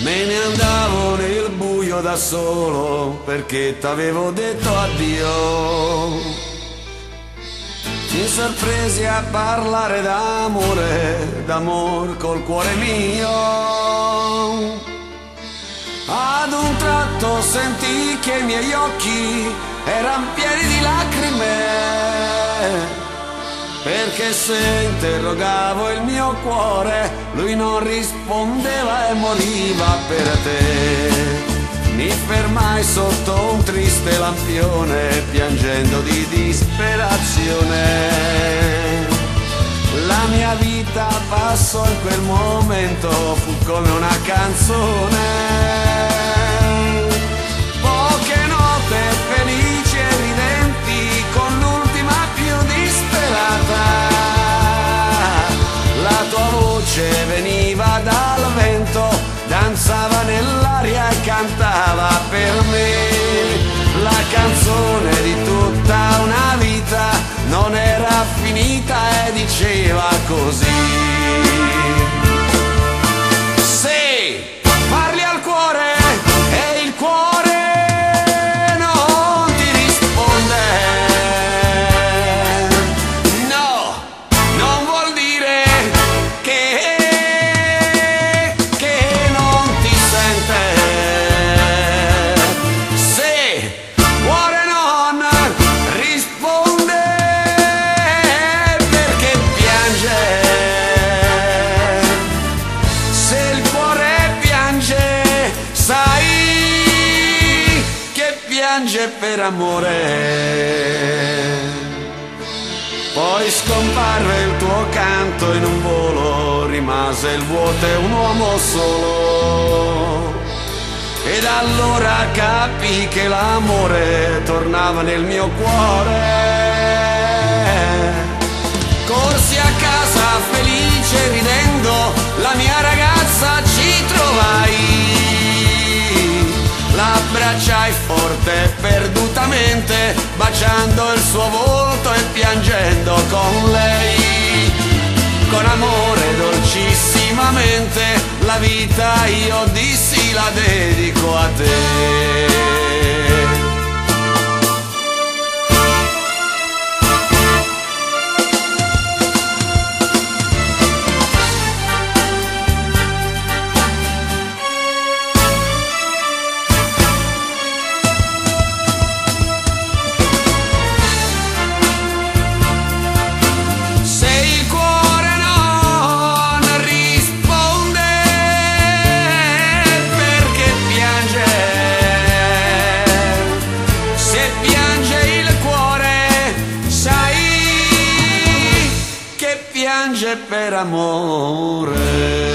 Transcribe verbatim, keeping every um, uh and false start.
Me ne andavo nel buio da solo perché t'avevo detto addio. Ci sorpresi a parlare d'amore, d'amor col cuore mio. Ad un tratto sentii che i miei occhi eran pieni di lacrime, perché se interrogavo il mio cuore, lui non rispondeva e moriva per te. Mi fermai sotto un triste lampione, piangendo di disperazione. La mia vita passò in quel momento, fu come una canzone. Poche note felici e ridenti, con l'ultima più disperata. La tua voce veniva dal vento, danzava nell'aria e cantava per me. La canzone di tutta una vita non era finita e diceva così. Se parli al cuore e il cuore non ti risponde, no, non vuol dire che, che non ti sente. Se cuore non risponde perché piange, se il cuore piange sai che piange per amore. Poi scomparve il tuo canto in un volo, rimase il vuoto e un uomo solo. Ed allora capii che l'amore tornava nel mio cuore. Corsi a casa felice ridendo, la mia ragazza ci trovai. L'abbracciai forte e perdutamente, baciando il suo volto e piangendo con lei. Con amore dolcissimamente, la vita io dissi la dedico a te. Piange per amore.